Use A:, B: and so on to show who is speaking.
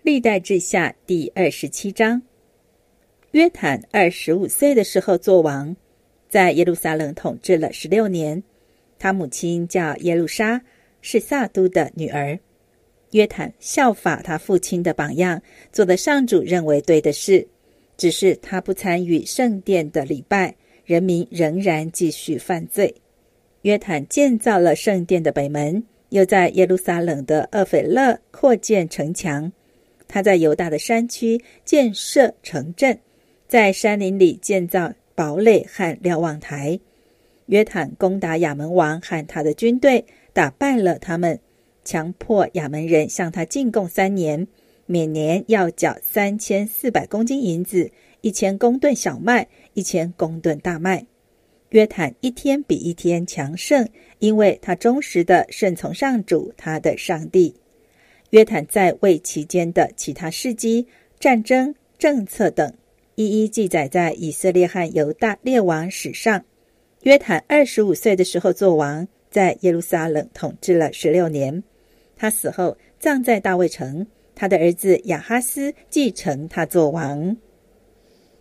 A: 历代志下第27章。约坦25岁的时候作王，在耶路撒冷统治了16年。他母亲叫耶路沙，是撒都的女儿。约坦效法他父亲的榜样，做的上主认为对的事，只是他不参与圣殿的礼拜，人民仍然继续犯罪。约坦建造了圣殿的北门，又在耶路撒冷的厄斐勒扩建城墙。他在犹大的山区建设城镇，在山林里建造堡垒和瞭望台。约坦攻打亚门王和他的军队，打败了他们，强迫亚门人向他进贡3年，每年要缴3400公斤银子，1000公吨小麦，1000公吨大麦。约坦一天比一天强盛，因为他忠实地顺从上主他的上帝。约坦在位期间的其他事迹、战争、政策等，一一记载在以色列和犹大列王史上。约坦25岁的时候作王，在耶路撒冷统治了16年。他死后葬在大卫城，他的儿子亚哈斯继承他作王。